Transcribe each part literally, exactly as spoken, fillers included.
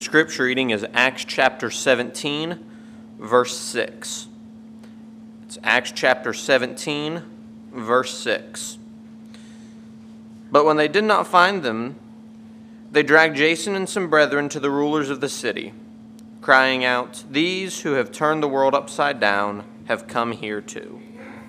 scripture reading is Acts chapter seventeen, verse six. It's Acts chapter seventeen, verse six. But when they did not find them, they dragged Jason and some brethren to the rulers of the city, crying out, "These who have turned the world upside down have come here too."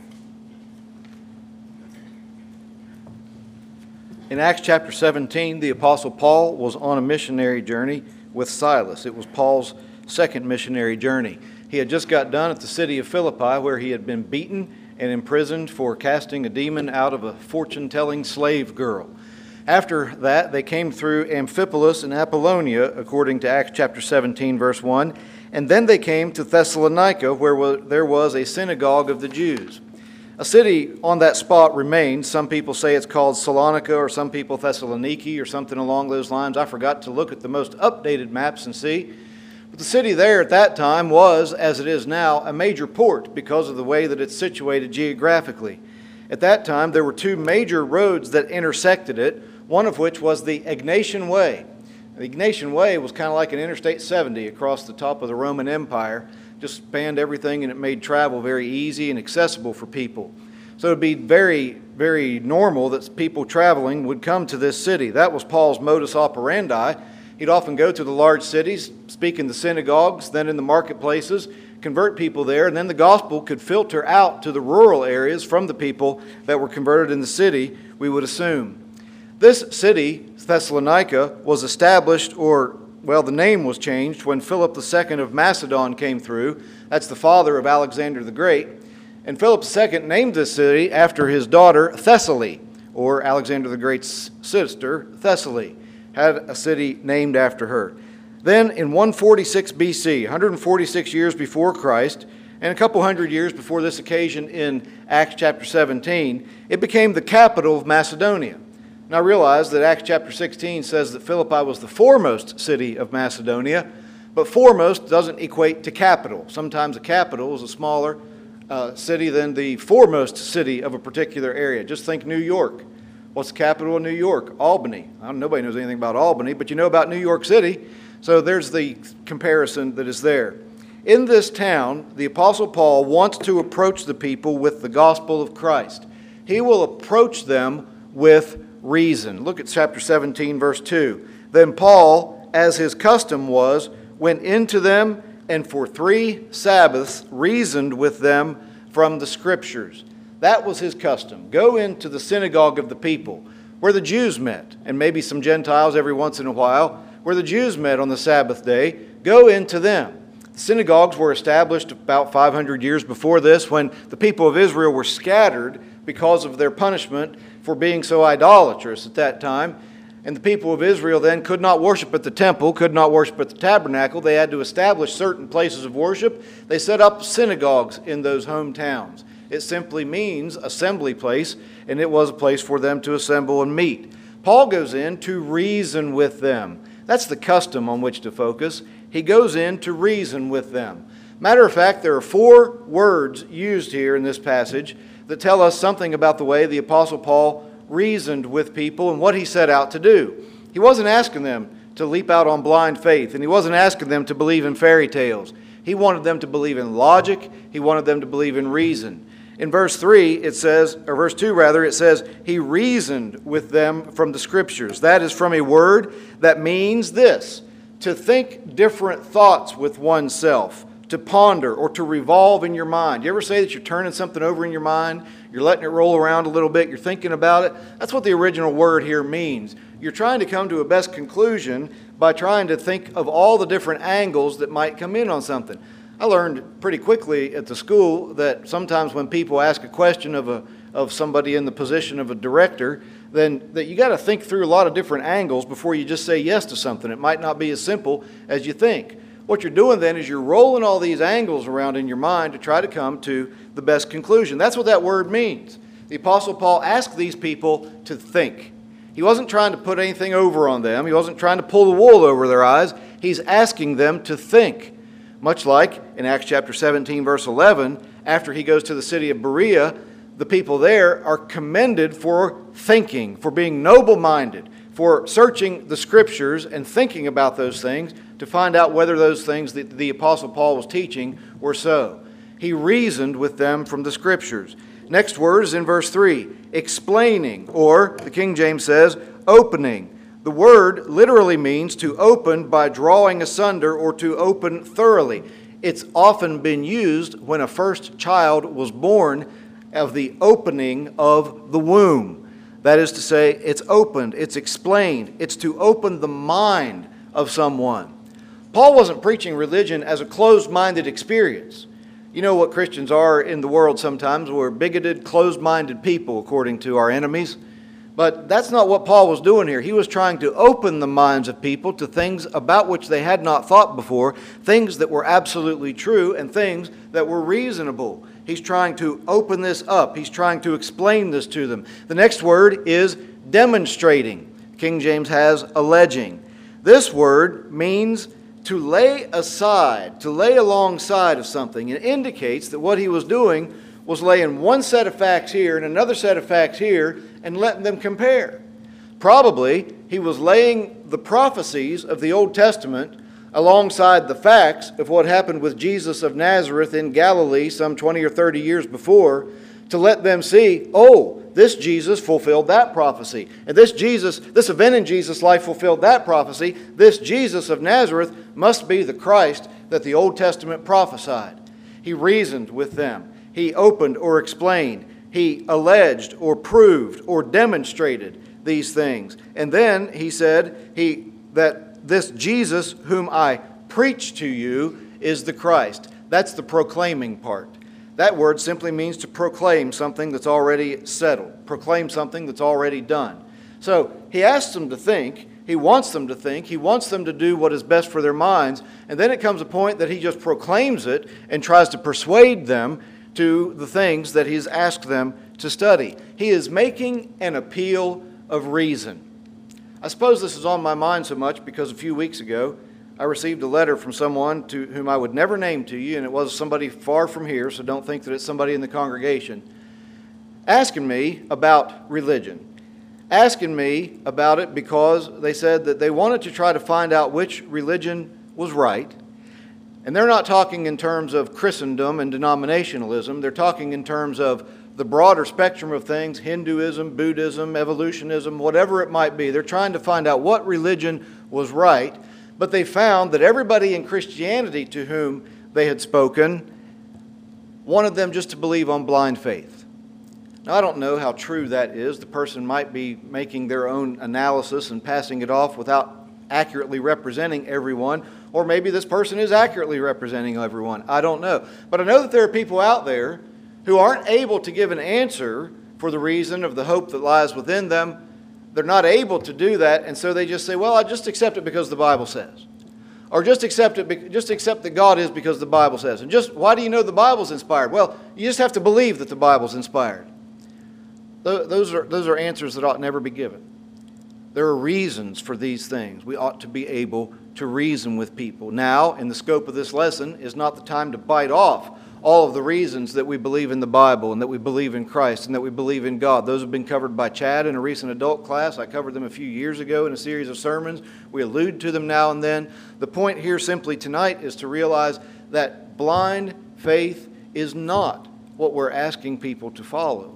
In Acts chapter seventeen, the Apostle Paul was on a missionary journey with Silas. It was Paul's second missionary journey. He had just got done at the city of Philippi, where he had been beaten and imprisoned for casting a demon out of a fortune-telling slave girl. After that, they came through Amphipolis and Apollonia, according to Acts chapter seventeen, verse one, and then they came to Thessalonica, where there was a synagogue of the Jews. A city on that spot remains. Some people say it's called Salonica, or some people Thessaloniki, or something along those lines. I forgot to look at the most updated maps and see. But the city there at that time was, as it is now, a major port because of the way that it's situated geographically. At that time, there were two major roads that intersected it, one of which was the Egnatian Way. The Egnatian Way was kind of like an Interstate seventy across the top of the Roman Empire. Just spanned everything, and it made travel very easy and accessible for people. So it would be very, very normal that people traveling would come to this city. That was Paul's modus operandi. He'd often go to the large cities, speak in the synagogues, then in the marketplaces, convert people there, and then the gospel could filter out to the rural areas from the people that were converted in the city, we would assume. This city, Thessalonica, was established, or well, the name was changed when Philip the Second of Macedon came through. That's the father of Alexander the Great. And Philip the Second named this city after his daughter Thessaly, or Alexander the Great's sister, Thessaly, had a city named after her. Then in one forty-six B C, one hundred forty-six years before Christ, and a couple hundred years before this occasion in Acts chapter seventeen, it became the capital of Macedonia. Now realize that Acts chapter sixteen says that Philippi was the foremost city of Macedonia, but foremost doesn't equate to capital. Sometimes a capital is a smaller uh, city than the foremost city of a particular area. Just think New York. What's the capital of New York? Albany. I don't, nobody knows anything about Albany, but you know about New York City. So there's the comparison that is there. In this town, the Apostle Paul wants to approach the people with the gospel of Christ. He will approach them with reason. Look at chapter seventeen, verse two. Then Paul, as his custom was, went into them and for three Sabbaths reasoned with them from the Scriptures. That was his custom. Go into the synagogue of the people, where the Jews met, and maybe some Gentiles every once in a while, where the Jews met on the Sabbath day. Go into them. The synagogues were established about five hundred years before this, when the people of Israel were scattered because of their punishment for being so idolatrous at that time. And the people of Israel then could not worship at the temple, could not worship at the tabernacle. They had to establish certain places of worship. They set up synagogues in those hometowns. It simply means assembly place, and it was a place for them to assemble and meet. Paul goes in to reason with them. That's the custom on which to focus. He goes in to reason with them. Matter of fact, there are four words used here in this passage that tell us something about the way the Apostle Paul reasoned with people and what he set out to do. He wasn't asking them to leap out on blind faith, and he wasn't asking them to believe in fairy tales. He wanted them to believe in logic. He wanted them to believe in reason. In verse three, it says, or verse two rather, it says, he reasoned with them from the Scriptures. That is from a word that means this: to think different thoughts with oneself, to ponder or to revolve in your mind. You ever say that you're turning something over in your mind? You're letting it roll around a little bit. You're thinking about it. That's what the original word here means. You're trying to come to a best conclusion by trying to think of all the different angles that might come in on something. I learned pretty quickly at the school that sometimes when people ask a question of a of somebody in the position of a director, then that you got to think through a lot of different angles before you just say yes to something. It might not be as simple as you think. What you're doing then is you're rolling all these angles around in your mind to try to come to the best conclusion. That's what that word means. The Apostle Paul asked these people to think. He wasn't trying to put anything over on them. He wasn't trying to pull the wool over their eyes. He's asking them to think. Much like in Acts chapter seventeen, verse eleven, after he goes to the city of Berea, the people there are commended for thinking, for being noble-minded. for searching the Scriptures and thinking about those things to find out whether those things that the Apostle Paul was teaching were so. He reasoned with them from the Scriptures. Next word is in verse three, explaining, or the King James says, opening. The word literally means to open by drawing asunder or to open thoroughly. It's often been used when a first child was born of the opening of the womb. That is to say, it's opened, it's explained, it's to open the mind of someone. Paul wasn't preaching religion as a closed-minded experience. You know what Christians are in the world sometimes. We're bigoted, closed-minded people, according to our enemies. But that's not what Paul was doing here. He was trying to open the minds of people to things about which they had not thought before, things that were absolutely true and things that were reasonable. He's trying to open this up. He's trying to explain this to them. The next word is demonstrating. King James has alleging. This word means to lay aside, to lay alongside of something. It indicates that what he was doing was laying one set of facts here and another set of facts here and letting them compare. Probably he was laying the prophecies of the Old Testament alongside the facts of what happened with Jesus of Nazareth in Galilee some twenty or thirty years before to let them see, oh, this Jesus fulfilled that prophecy. And this Jesus, this event in Jesus' life fulfilled that prophecy. This Jesus of Nazareth must be the Christ that the Old Testament prophesied. He reasoned with them. He opened or explained. He alleged or proved or demonstrated these things. And then he said he that this Jesus whom I preach to you is the Christ. That's the proclaiming part. That word simply means to proclaim something that's already settled, proclaim something that's already done. So he asks them to think, he wants them to think, he wants them to do what is best for their minds, and then it comes a point that he just proclaims it and tries to persuade them to the things that he's asked them to study. He is making an appeal of reason. I suppose this is on my mind so much because a few weeks ago I received a letter from someone to whom I would never name to you, and it was somebody far from here, so don't think that it's somebody in the congregation, asking me about religion. Asking me about it because they said that they wanted to try to find out which religion was right. And they're not talking in terms of Christendom and denominationalism. They're talking in terms of the broader spectrum of things, Hinduism, Buddhism, evolutionism, whatever it might be. They're trying to find out what religion was right. But they found that everybody in Christianity to whom they had spoken wanted them just to believe on blind faith. Now, I don't know how true that is. The person might be making their own analysis and passing it off without accurately representing everyone, or maybe this person is accurately representing everyone. I don't know. But I know that there are people out there who aren't able to give an answer for the reason of the hope that lies within them. They're not able to do that, and so they just say, well, I just accept it because the Bible says. Or just accept it, just accept that God is because the Bible says. And just, why do you know the Bible's inspired? Well, you just have to believe that the Bible's inspired. Those are, those are answers that ought never be given. There are reasons for these things. We ought to be able to reason with people. Now, in the scope of this lesson, is not the time to bite off all of the reasons that we believe in the Bible and that we believe in Christ and that we believe in God. Those have been covered by Chad in a recent adult class. I covered them a few years ago in a series of sermons. We allude to them now and then. The point here simply tonight is to realize that blind faith is not what we're asking people to follow.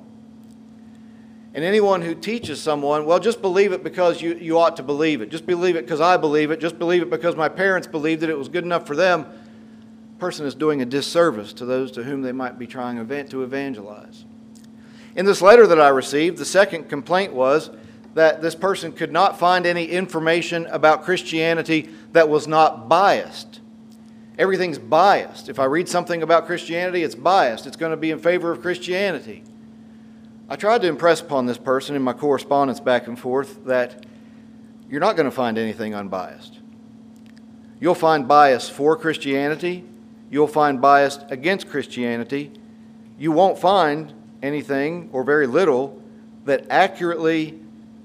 And anyone who teaches someone, well, just believe it because you, you ought to believe it. Just believe it because I believe it. Just believe it because my parents believed it. It was good enough for them. Person is doing a disservice to those to whom they might be trying to evangelize. In this letter that I received, the second complaint was that this person could not find any information about Christianity that was not biased. Everything's biased. If I read something about Christianity, it's biased. It's going to be in favor of Christianity. I tried to impress upon this person in my correspondence back and forth that you're not going to find anything unbiased. You'll find bias for Christianity. You'll find bias against Christianity. You won't find anything, or very little, that accurately,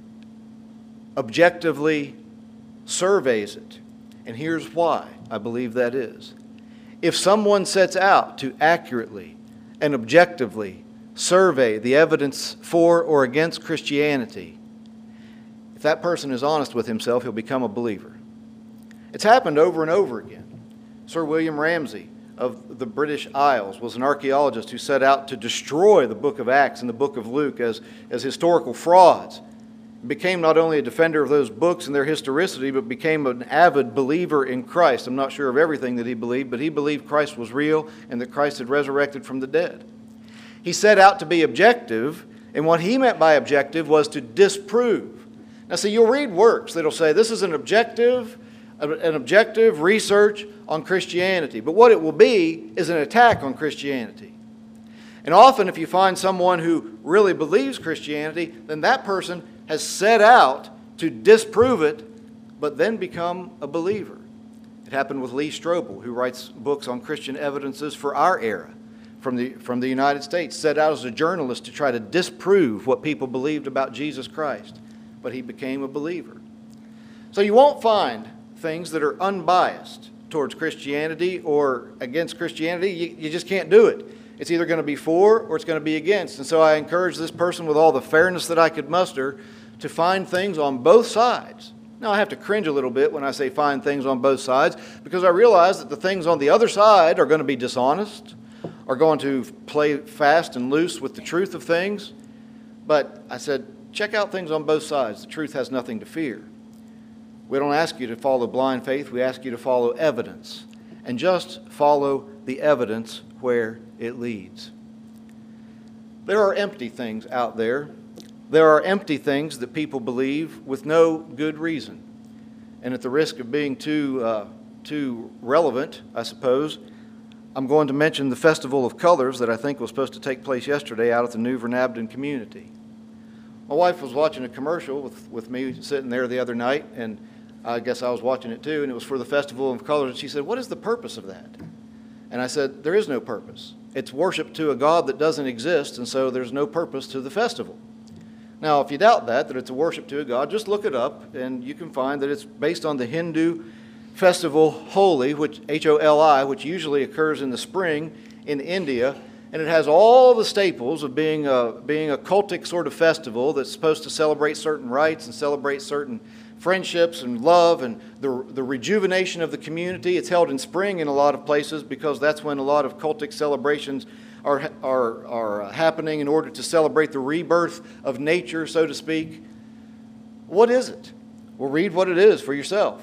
objectively surveys it. And here's why I believe that is. If someone sets out to accurately and objectively survey the evidence for or against Christianity, If that person is honest with himself, he'll become a believer. It's happened over and over again. Sir William Ramsay of the British Isles was an archaeologist who set out to destroy the book of Acts and the book of Luke as, as historical frauds. He became not only a defender of those books and their historicity, but became an avid believer in Christ. I'm not sure of everything that he believed, but he believed Christ was real and that Christ had resurrected from the dead. He set out to be objective, and what he meant by objective was to disprove. Now see, you'll read works that'll say this is an objective, an objective research on Christianity. But what it will be is an attack on Christianity. And often if you find someone who really believes Christianity, then that person has set out to disprove it, but then become a believer. It happened with Lee Strobel, who writes books on Christian evidences for our era from the, from the United States, set out as a journalist to try to disprove what people believed about Jesus Christ, but he became a believer. So you won't find things that are unbiased towards Christianity or against Christianity. You, you just can't do it. It's either going to be for or it's going to be against. And so I encourage this person with all the fairness that I could muster to find things on both sides. Now, I have to cringe a little bit when I say find things on both sides, because I realize that the things on the other side are going to be dishonest, are going to play fast and loose with the truth of things. But I said, check out things on both sides. The truth has nothing to fear. We don't ask you to follow blind faith. We ask you to follow evidence. And just follow the evidence where it leads. There are empty things out there. There are empty things that people believe with no good reason. And at the risk of being too, uh, too relevant, I suppose, I'm going to mention the Festival of Colors that I think was supposed to take place yesterday out at the New Vernabden community. My wife was watching a commercial with, with me sitting there the other night, and I guess I was watching it too, and it was for the Festival of Colors, and she said, "What is the purpose of that?" And I said, there is no purpose. It's worship to a God that doesn't exist, and so there's no purpose to the festival. Now, if you doubt that, that it's a worship to a God, just look it up, and you can find that it's based on the Hindu festival Holi, which H O L I, which usually occurs in the spring in India, and it has all the staples of being a, being a cultic sort of festival that's supposed to celebrate certain rites and celebrate certain friendships and love and the, the rejuvenation of the community. It's held in spring in a lot of places because that's when a lot of cultic celebrations are, are, are happening in order to celebrate the rebirth of nature, so to speak. What is it? Well, read what it is for yourself.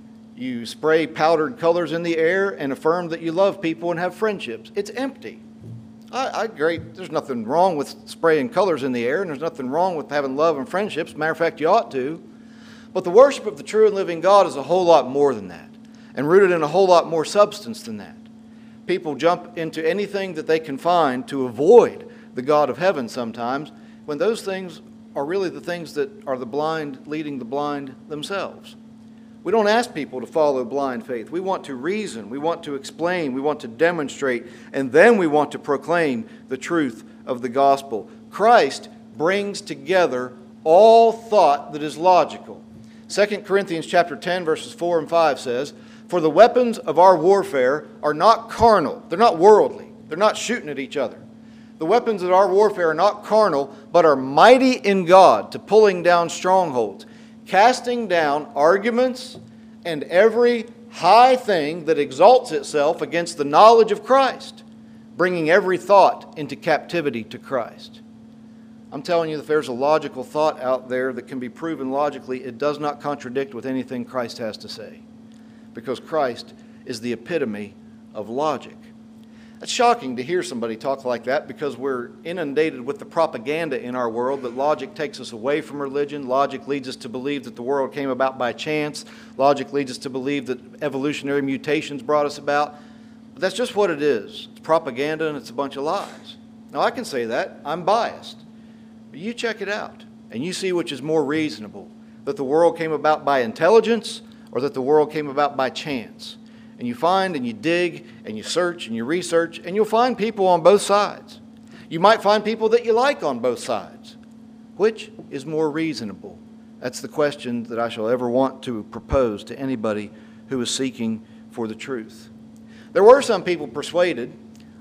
You spray powdered colors in the air and affirm that you love people and have friendships. It's empty. I, I agree. There's nothing wrong with spraying colors in the air, and there's nothing wrong with having love and friendships. Matter of fact, you ought to. But the worship of the true and living God is a whole lot more than that, and rooted in a whole lot more substance than that. People jump into anything that they can find to avoid the God of heaven sometimes, when those things are really the things that are the blind leading the blind themselves. We don't ask people to follow blind faith. We want to reason, we want to explain, we want to demonstrate, and then we want to proclaim the truth of the gospel. Christ brings together all thought that is logical. Second Corinthians chapter ten, verses four and five says, "For the weapons of our warfare are not carnal." They're not worldly. They're not shooting at each other. The weapons of our warfare are not carnal, but are mighty in God to pulling down strongholds, casting down arguments and every high thing that exalts itself against the knowledge of Christ, bringing every thought into captivity to Christ. I'm telling you, if there's a logical thought out there that can be proven logically, it does not contradict with anything Christ has to say, because Christ is the epitome of logic. It's shocking to hear somebody talk like that, because we're inundated with the propaganda in our world that logic takes us away from religion. Logic leads us to believe that the world came about by chance. Logic leads us to believe that evolutionary mutations brought us about. But that's just what it is. It's propaganda and it's a bunch of lies. Now, I can say that. I'm biased. But you check it out and you see which is more reasonable, that the world came about by intelligence or that the world came about by chance. And you find and you dig and you search and you research, and you'll find people on both sides. You might find people that you like on both sides. Which is more reasonable? That's the question that I shall ever want to propose to anybody who is seeking for the truth. There were some people persuaded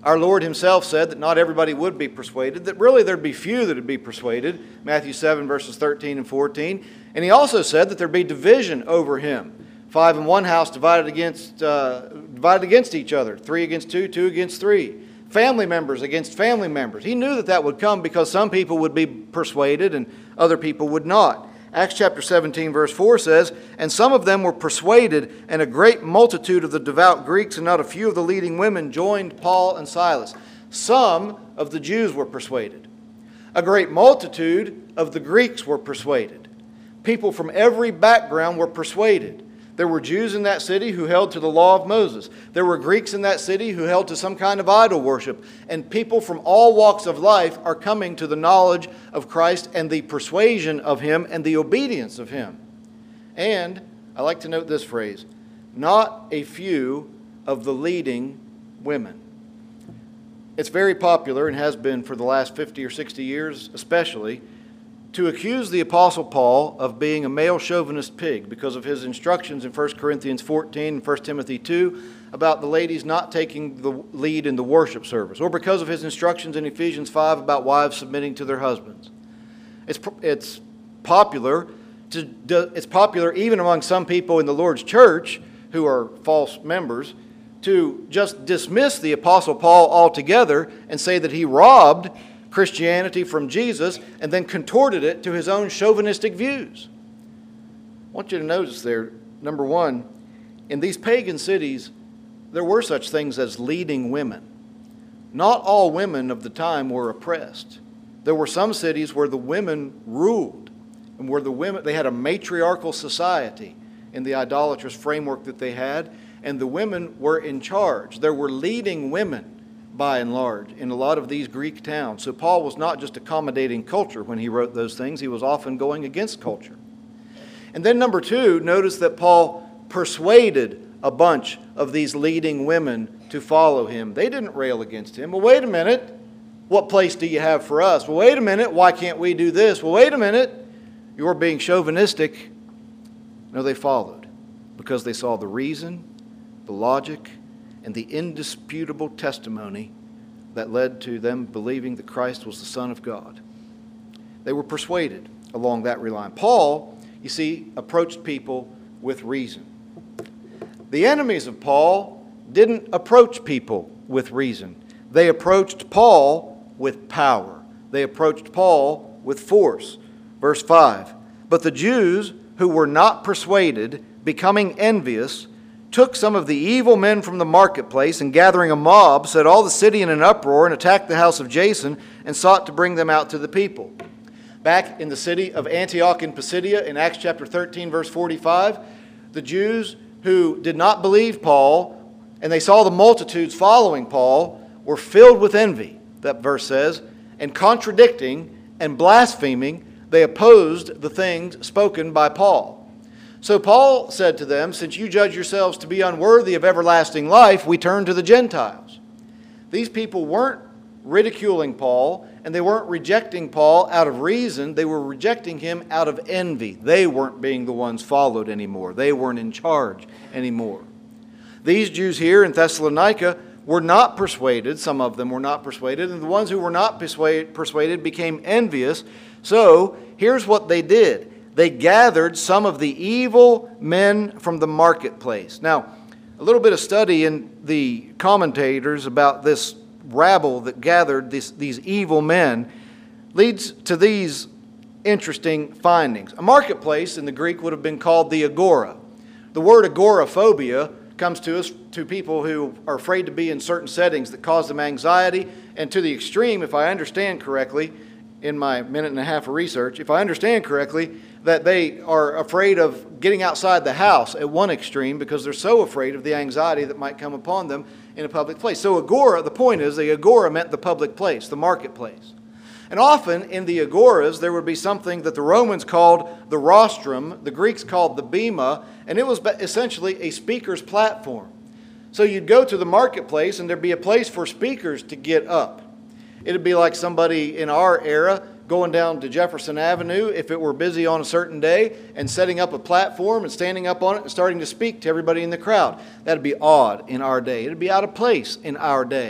Our Lord himself said that not everybody would be persuaded, that really there'd be few that would be persuaded, Matthew seven, verses thirteen and fourteen. And he also said that there'd be division over him. Five in one house divided against, uh, divided against each other, three against two, two against three. Family members against family members. He knew that that would come because some people would be persuaded and other people would not. Acts chapter seventeen, verse four says, "And some of them were persuaded, and a great multitude of the devout Greeks and not a few of the leading women joined Paul and Silas." Some of the Jews were persuaded. A great multitude of the Greeks were persuaded. People from every background were persuaded. There were Jews in that city who held to the law of Moses. There were Greeks in that city who held to some kind of idol worship. And people from all walks of life are coming to the knowledge of Christ and the persuasion of him and the obedience of him. And I like to note this phrase, not a few of the leading women. It's very popular and has been for the last fifty or sixty years especially, to accuse the Apostle Paul of being a male chauvinist pig because of his instructions in First Corinthians fourteen and First Timothy two about the ladies not taking the lead in the worship service, or because of his instructions in Ephesians five about wives submitting to their husbands. It's, it's popular to, it's popular even among some people in the Lord's church who are false members to just dismiss the Apostle Paul altogether and say that he robbed Christianity from Jesus and then contorted it to his own chauvinistic views. I want you to notice there, number one, in these pagan cities, there were such things as leading women. Not all women of the time were oppressed. There were some cities where the women ruled and where the women, they had a matriarchal society in the idolatrous framework that they had, and the women were in charge. There were leading women by and large, in a lot of these Greek towns. So Paul was not just accommodating culture when he wrote those things. He was often going against culture. And then number two, notice that Paul persuaded a bunch of these leading women to follow him. They didn't rail against him. Well, wait a minute. What place do you have for us? Well, wait a minute. Why can't we do this? Well, wait a minute. You're being chauvinistic. No, they followed because they saw the reason, the logic, and the indisputable testimony that led to them believing that Christ was the Son of God. They were persuaded along that line. Paul, you see, approached people with reason. The enemies of Paul didn't approach people with reason. They approached Paul with power. They approached Paul with force. Verse five, "But the Jews who were not persuaded, becoming envious, took some of the evil men from the marketplace, and gathering a mob, set all the city in an uproar and attacked the house of Jason and sought to bring them out to the people." Back in the city of Antioch in Pisidia, in Acts chapter thirteen, verse forty-five, the Jews who did not believe Paul, and they saw the multitudes following Paul, were filled with envy, that verse says, and contradicting and blaspheming, they opposed the things spoken by Paul. So Paul said to them, "Since you judge yourselves to be unworthy of everlasting life, we turn to the Gentiles." These people weren't ridiculing Paul, and they weren't rejecting Paul out of reason. They were rejecting him out of envy. They weren't being the ones followed anymore. They weren't in charge anymore. These Jews here in Thessalonica were not persuaded. Some of them were not persuaded, and the ones who were not persuaded, persuaded became envious. So here's what they did. They gathered some of the evil men from the marketplace. Now, a little bit of study in the commentators about this rabble that gathered this, these evil men leads to these interesting findings. A marketplace in the Greek would have been called the agora. The word agoraphobia comes to us, to people who are afraid to be in certain settings that cause them anxiety, and to the extreme, if I understand correctly, in my minute and a half of research, if I understand correctly, that they are afraid of getting outside the house at one extreme because they're so afraid of the anxiety that might come upon them in a public place. So agora, the point is, the agora meant the public place, the marketplace. And often in the agoras, there would be something that the Romans called the rostrum, the Greeks called the bema, and it was essentially a speaker's platform. So you'd go to the marketplace and there'd be a place for speakers to get up. It'd be like somebody in our era going down to Jefferson Avenue if it were busy on a certain day and setting up a platform and standing up on it and starting to speak to everybody in the crowd. That'd be odd in our day. It'd be out of place in our day.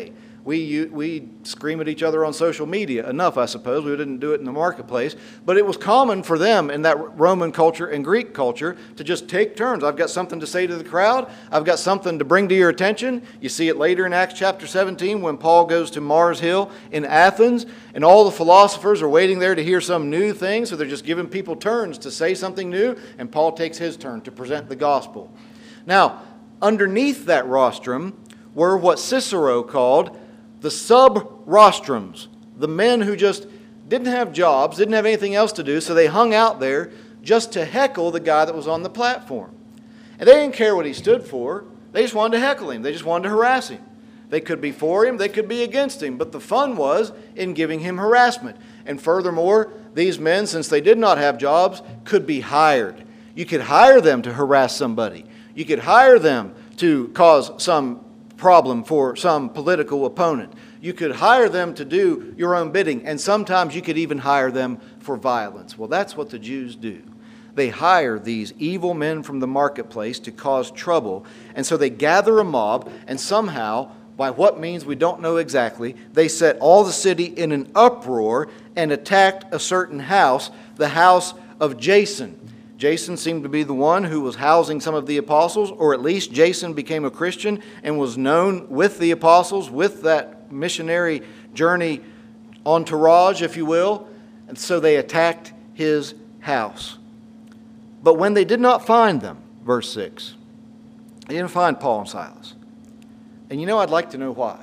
We, we scream at each other on social media enough, I suppose. We didn't do it in the marketplace. But it was common for them in that Roman culture and Greek culture to just take turns. I've got something to say to the crowd. I've got something to bring to your attention. You see it later in Acts chapter seventeen when Paul goes to Mars Hill in Athens, and all the philosophers are waiting there to hear some new thing, so they're just giving people turns to say something new, and Paul takes his turn to present the gospel. Now, underneath that rostrum were what Cicero called the sub-rostrums, the men who just didn't have jobs, didn't have anything else to do, so they hung out there just to heckle the guy that was on the platform. And they didn't care what he stood for. They just wanted to heckle him. They just wanted to harass him. They could be for him, they could be against him, but the fun was in giving him harassment. And furthermore, these men, since they did not have jobs, could be hired. You could hire them to harass somebody. You could hire them to cause some problem for some political opponent. You could hire them to do your own bidding, and sometimes you could even hire them for violence. Well, that's what the Jews do. They hire these evil men from the marketplace to cause trouble, and so they gather a mob, and somehow, by what means we don't know exactly, they set all the city in an uproar and attacked a certain house, the house of Jason. Jason seemed to be the one who was housing some of the apostles, or at least Jason became a Christian and was known with the apostles, with that missionary journey entourage, if you will. And so they attacked his house. But when they did not find them, verse six, they didn't find Paul and Silas. And you know, I'd like to know why.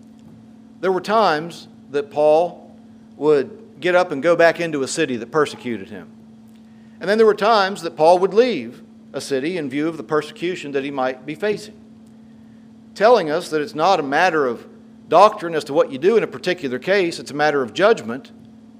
There were times that Paul would get up and go back into a city that persecuted him. And then there were times that Paul would leave a city in view of the persecution that he might be facing, telling us that it's not a matter of doctrine as to what you do in a particular case, it's a matter of judgment.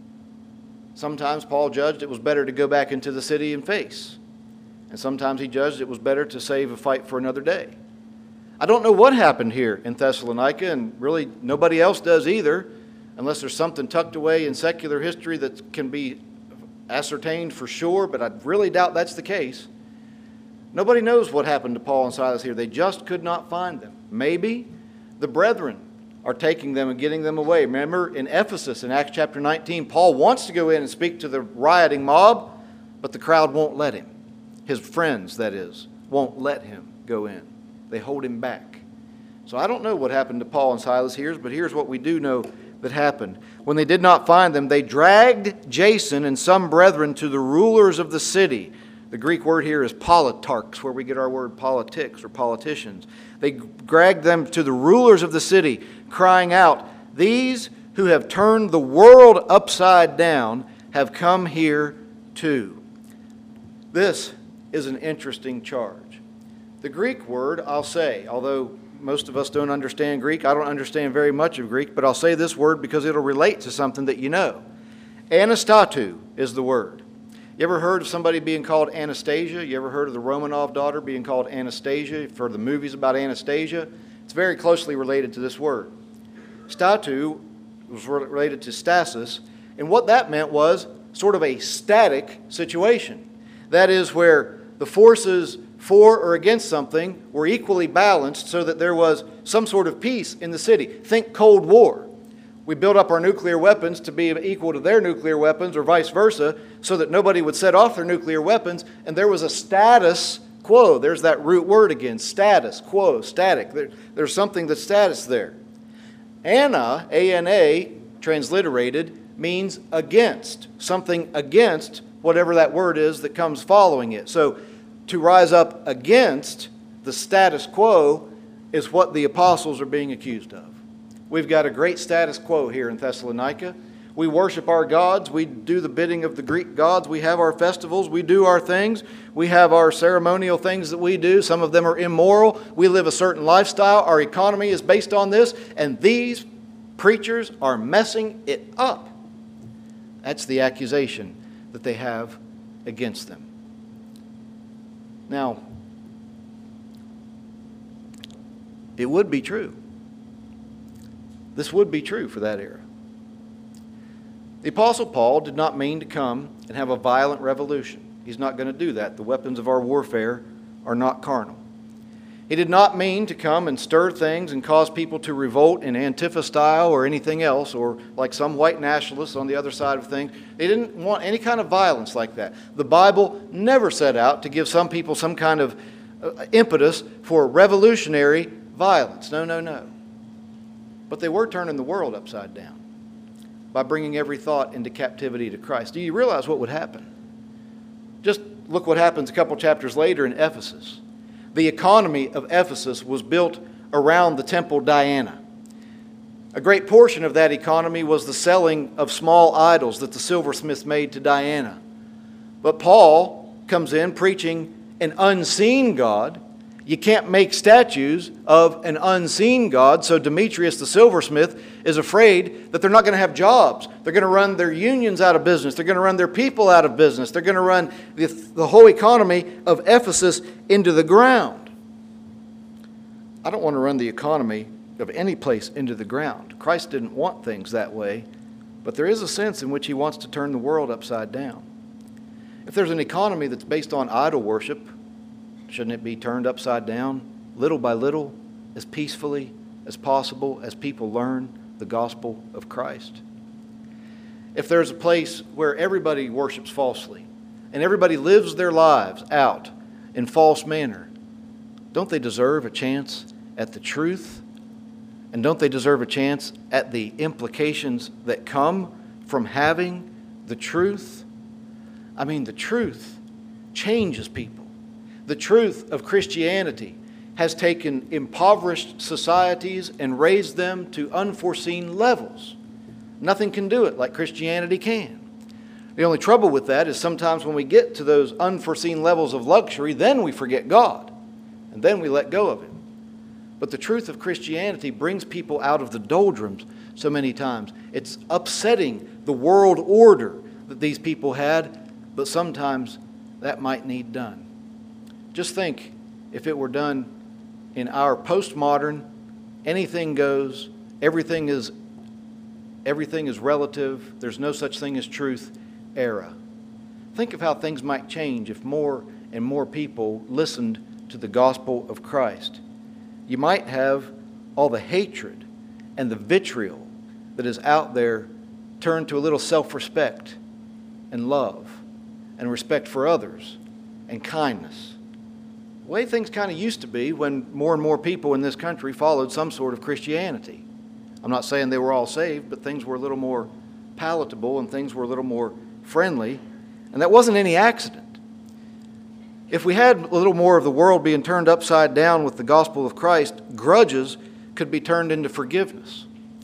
Sometimes Paul judged it was better to go back into the city and face. And sometimes he judged it was better to save a fight for another day. I don't know what happened here in Thessalonica, and really nobody else does either, unless there's something tucked away in secular history that can be ascertained for sure, but I really doubt that's the case. Nobody knows what happened to Paul and Silas here. They just could not find them. Maybe the brethren are taking them and getting them away. Remember in Ephesus in Acts chapter nineteen, Paul wants to go in and speak to the rioting mob, but the crowd won't let him. His friends, that is, won't let him go in. They hold him back. So I don't know what happened to Paul and Silas here, but here's what we do know that happened. When they did not find them, they dragged Jason and some brethren to the rulers of the city. The Greek word here is politarchs, where we get our word politics or politicians. They dragged them to the rulers of the city, crying out, "These who have turned the world upside down have come here too." This is an interesting charge. The Greek word, I'll say, although most of us don't understand Greek. I don't understand very much of Greek, but I'll say this word because it'll relate to something that you know. Anastatu is the word. You ever heard of somebody being called Anastasia? You ever heard of the Romanov daughter being called Anastasia for the movies about Anastasia? It's very closely related to this word. Statu was related to stasis, and what that meant was sort of a static situation. That is where the forces for or against something were equally balanced so that there was some sort of peace in the city. Think Cold War. We built up our nuclear weapons to be equal to their nuclear weapons or vice versa so that nobody would set off their nuclear weapons, and there was a status quo. There's that root word again, status quo, static. There, there's something that's status there. Ana, A N A, transliterated, means against, something against whatever that word is that comes following it. So to rise up against the status quo is what the apostles are being accused of. We've got a great status quo here in Thessalonica. We worship our gods. We do the bidding of the Greek gods. We have our festivals. We do our things. We have our ceremonial things that we do. Some of them are immoral. We live a certain lifestyle. Our economy is based on this. And these preachers are messing it up. That's the accusation that they have against them. Now, it would be true. This would be true for that era. The Apostle Paul did not mean to come and have a violent revolution. He's not going to do that. The weapons of our warfare are not carnal. He did not mean to come and stir things and cause people to revolt in Antifa style or anything else, or like some white nationalists on the other side of things. They didn't want any kind of violence like that. The Bible never set out to give some people some kind of uh, impetus for revolutionary violence. No, no, no. But they were turning the world upside down by bringing every thought into captivity to Christ. Do you realize what would happen? Just look what happens a couple chapters later in Ephesus. The economy of Ephesus was built around the temple Diana. A great portion of that economy was the selling of small idols that the silversmiths made to Diana. But Paul comes in preaching an unseen God. You can't make statues of an unseen God, so Demetrius the silversmith is afraid that they're not going to have jobs. They're going to run their unions out of business. They're going to run their people out of business. They're going to run the, the whole economy of Ephesus into the ground. I don't want to run the economy of any place into the ground. Christ didn't want things that way, but there is a sense in which he wants to turn the world upside down. If there's an economy that's based on idol worship, shouldn't it be turned upside down, little by little, as peacefully as possible, as people learn the gospel of Christ? If there's a place where everybody worships falsely, and everybody lives their lives out in false manner, don't they deserve a chance at the truth? And don't they deserve a chance at the implications that come from having the truth? I mean, the truth changes people. The truth of Christianity has taken impoverished societies and raised them to unforeseen levels. Nothing can do it like Christianity can. The only trouble with that is sometimes when we get to those unforeseen levels of luxury, then we forget God, and then we let go of Him. But the truth of Christianity brings people out of the doldrums so many times. It's upsetting the world order that these people had, but sometimes that might need done. Just think if it were done in our postmodern, anything goes, everything is, everything is relative, there's no such thing as truth era. Think of how things might change if more and more people listened to the gospel of Christ. You might have all the hatred and the vitriol that is out there turned to a little self-respect and love and respect for others and kindness. The way things kind of used to be when more and more people in this country followed some sort of Christianity. I'm not saying they were all saved, but things were a little more palatable and things were a little more friendly, and that wasn't any accident. If we had a little more of the world being turned upside down with the gospel of Christ, grudges could be turned into forgiveness.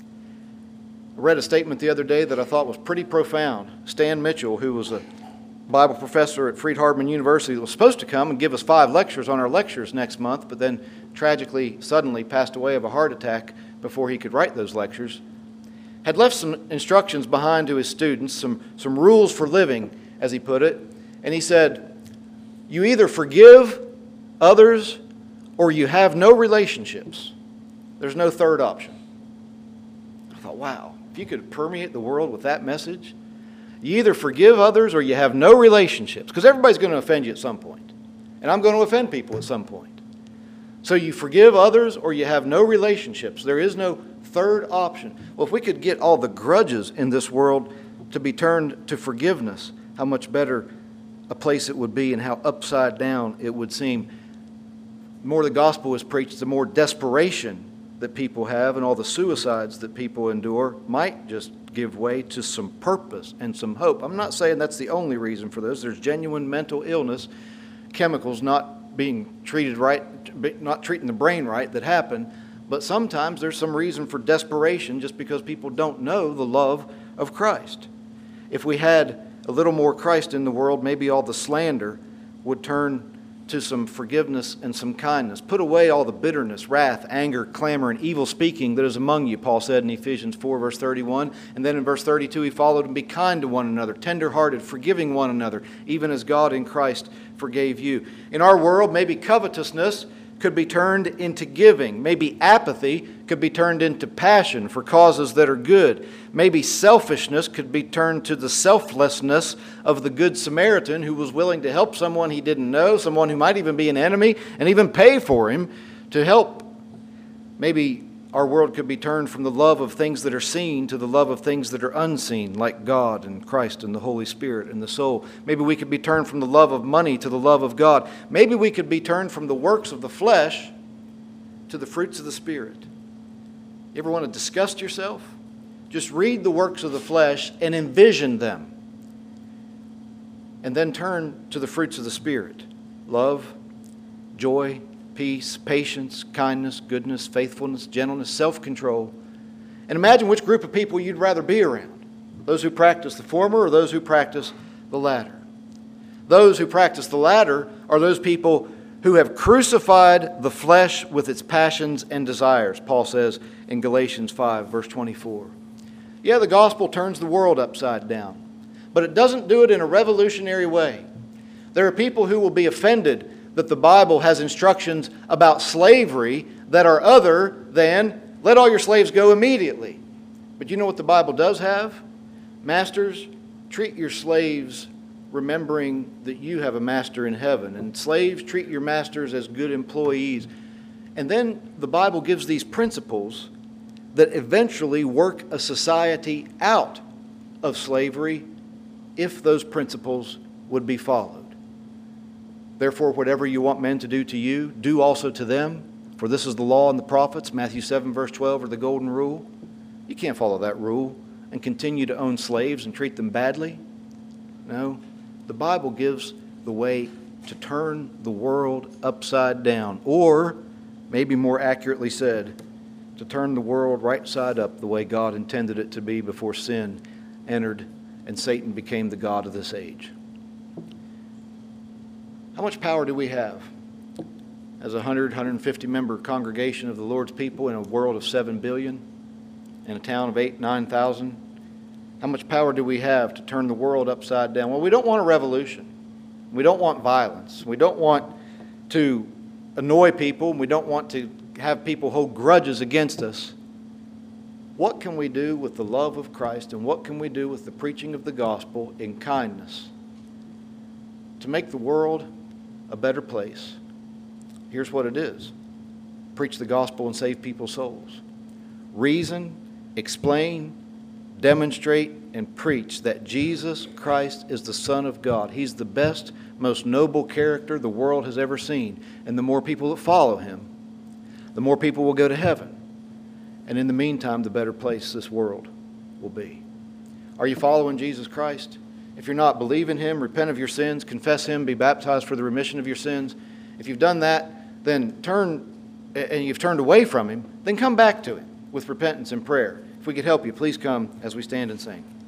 I read a statement the other day that I thought was pretty profound. Stan Mitchell, who was a Bible professor at Freed-Hardeman University, was supposed to come and give us five lectures on our lectures next month, but then tragically, suddenly passed away of a heart attack before he could write those lectures, had left some instructions behind to his students, some, some rules for living, as he put it, and he said, you either forgive others or you have no relationships. There's no third option. I thought, wow, if you could permeate the world with that message, you either forgive others or you have no relationships, because everybody's going to offend you at some point, and I'm going to offend people at some point. So you forgive others or you have no relationships. There is no third option. Well, if we could get all the grudges in this world to be turned to forgiveness, how much better a place it would be and how upside down it would seem. The more the gospel is preached, the more desperation that people have and all the suicides that people endure might just give way to some purpose and some hope. I'm not saying that's the only reason for this. There's genuine mental illness, chemicals not being treated right, not treating the brain right that happen, but sometimes there's some reason for desperation just because people don't know the love of Christ. If we had a little more Christ in the world, maybe all the slander would turn to some forgiveness and some kindness. Put away all the bitterness, wrath, anger, clamor, and evil speaking that is among you, Paul said in Ephesians four, verse thirty-one. And then in verse thirty-two, he followed, and be kind to one another, tender-hearted, forgiving one another, even as God in Christ forgave you. In our world, maybe covetousness could be turned into giving. Maybe apathy could be turned into passion for causes that are good. Maybe selfishness could be turned to the selflessness of the Good Samaritan who was willing to help someone he didn't know, someone who might even be an enemy, and even pay for him to help. Maybe our world could be turned from the love of things that are seen to the love of things that are unseen, like God and Christ and the Holy Spirit and the soul. Maybe we could be turned from the love of money to the love of God. Maybe we could be turned from the works of the flesh to the fruits of the Spirit. You ever want to disgust yourself? Just read the works of the flesh and envision them. And then turn to the fruits of the Spirit. Love, joy, peace, patience, kindness, goodness, faithfulness, gentleness, self-control. And imagine which group of people you'd rather be around. Those who practice the former or those who practice the latter. Those who practice the latter are those people who have crucified the flesh with its passions and desires, Paul says in Galatians five, verse twenty-four. Yeah, the gospel turns the world upside down, but it doesn't do it in a revolutionary way. There are people who will be offended that the Bible has instructions about slavery that are other than let all your slaves go immediately. But you know what the Bible does have? Masters, treat your slaves remembering that you have a master in heaven. And slaves, treat your masters as good employees. And then the Bible gives these principles that eventually work a society out of slavery if those principles would be followed. Therefore, whatever you want men to do to you, do also to them. For this is the law and the prophets, Matthew seven, verse twelve, or the golden rule. You can't follow that rule and continue to own slaves and treat them badly. No, the Bible gives the way to turn the world upside down, or maybe more accurately said, to turn the world right side up the way God intended it to be before sin entered and Satan became the god of this age. How much power do we have as a one hundred, one hundred fifty member congregation of the Lord's people in a world of seven billion, in a town of eight, nine thousand? How much power do we have to turn the world upside down? Well, we don't want a revolution. We don't want violence. We don't want to annoy people. We don't want to have people hold grudges against us. What can we do with the love of Christ, and what can we do with the preaching of the gospel in kindness to make the world a better place? Here's what it is. Preach the gospel and save people's souls. Reason, explain, demonstrate, and preach that Jesus Christ is the Son of God. He's the best, most noble character the world has ever seen. And the more people that follow him, the more people will go to heaven. And in the meantime, the better place this world will be. Are you following Jesus Christ? If you're not, believe in him, repent of your sins, confess him, be baptized for the remission of your sins. If you've done that, then turn, and you've turned away from him, then come back to him with repentance and prayer. If we could help you, please come as we stand and sing.